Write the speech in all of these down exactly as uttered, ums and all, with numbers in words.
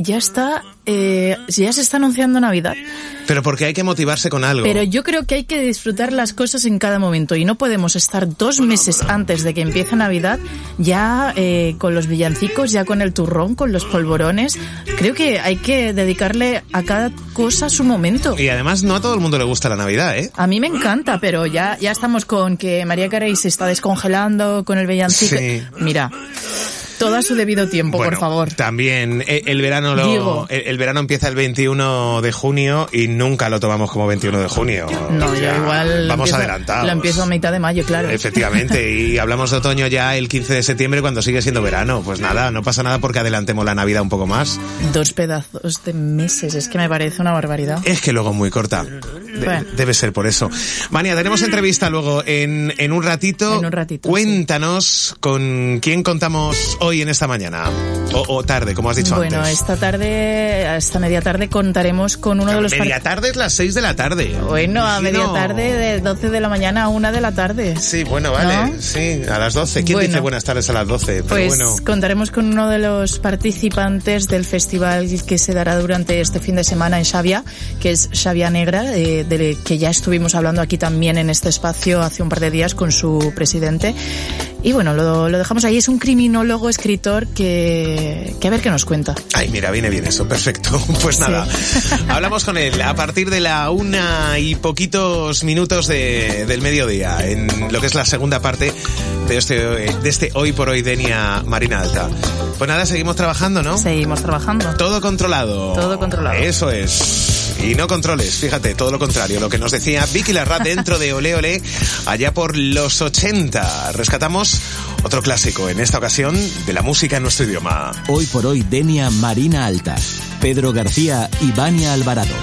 ya está, eh, ya se está anunciando Navidad. Pero porque hay que motivarse con algo. Pero yo creo que hay que disfrutar las cosas en cada momento y no podemos estar dos meses antes de que empiece Navidad ya eh, con los villancicos, ya con el turrón, con los polvorones. Creo que hay que dedicarle a cada cosa su momento. Y además no a todo el mundo le gusta la Navidad, ¿eh? A mí me encanta, pero ya, ya estamos con que María Carey se está descongelando con el villancico. Sí. Mira, todo a su debido tiempo, bueno, por favor. También el, el verano lo, Digo. el, el verano empieza el veintiuno de junio y nunca lo tomamos como veintiuno de junio. No, o sea, yo igual vamos empiezo, adelantados. Lo empiezo a mitad de mayo, claro. Efectivamente, y hablamos de otoño ya el quince de septiembre cuando sigue siendo verano. Pues nada, no pasa nada porque adelantemos la Navidad un poco más. Dos pedazos de meses, es que me parece una barbaridad. Es que luego es muy corta. De, bueno. Debe ser por eso. Mania, tenemos entrevista luego en, en un ratito. En un ratito. Cuéntanos sí. con quién contamos hoy en esta mañana. O, o tarde, como has dicho bueno, antes. Bueno, esta tarde, esta media tarde contaremos con uno Claro, de los... Media part... tarde es las seis de la tarde. Bueno, a media no. tarde de doce de la mañana a una de la tarde. Sí, bueno, vale. ¿No? Sí, a las doce. ¿Quién bueno, dice buenas tardes a las doce? Pero pues bueno. contaremos con uno de los participantes del festival que se dará durante este fin de semana en Xavia, que es Xavia Negra, eh, de que ya estuvimos hablando aquí también en este espacio hace un par de días con su presidente. Y bueno, lo, lo dejamos ahí. Es un criminólogo, escritor que, que a ver qué nos cuenta. Ay, mira, viene bien eso, perfecto. Pues nada, sí. Hablamos con él a partir de la una y poquitos minutos de, del mediodía, en lo que es la segunda parte de este, de este Hoy por Hoy Denia Marina Alta. Pues nada, seguimos trabajando, ¿no? Seguimos trabajando. Todo controlado. Todo controlado. Eso es. Y no controles, fíjate, todo lo contrario, lo que nos decía Vicky Larraz dentro de Olé Olé, allá por los ochenta. Rescatamos otro clásico, en esta ocasión, de la música en nuestro idioma. Hoy por Hoy Denia Marina Alta, Pedro García y Vania Alvarado.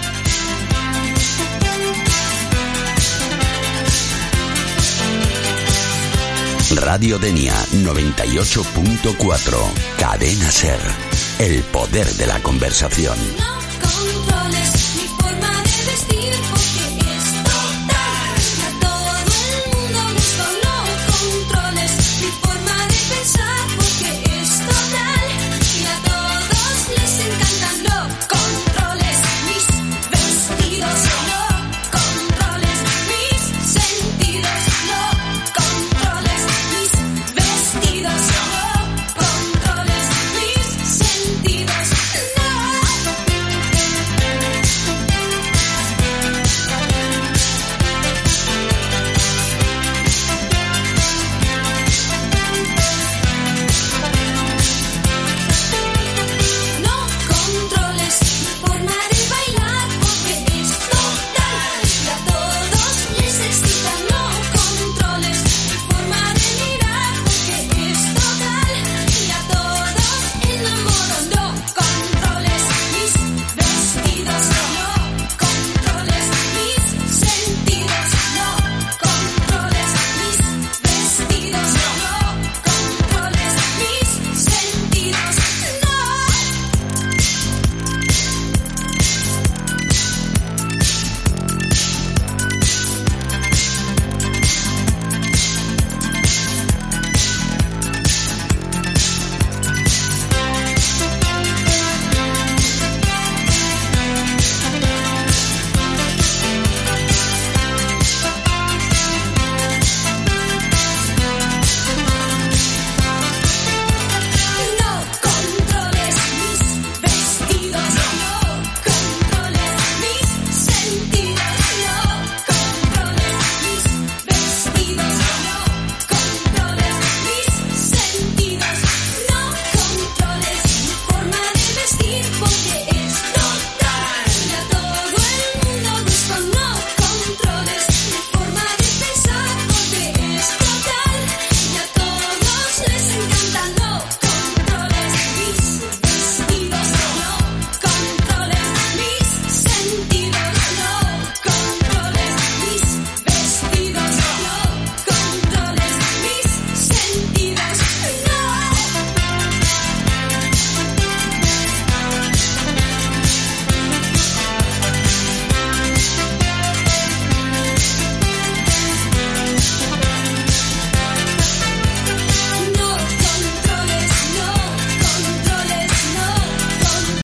Radio Denia noventa y ocho punto cuatro, Cadena Ser, el poder de la conversación.